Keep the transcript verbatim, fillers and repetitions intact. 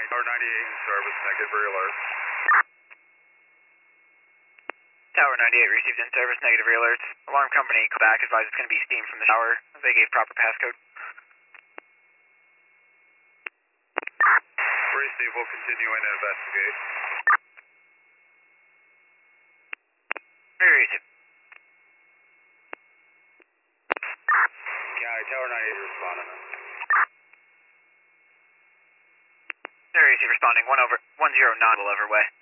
Tower ninety-eight in service, negative re-alert. Tower ninety-eight received in service, negative re-alerts. Alarm company, call back, advise it's going to be steam from the tower. They gave proper passcode. Receive, we'll continue in and investigate. Receive. County, Tower ninety-eight responding. Receive responding, one over, one zero nine, will overway.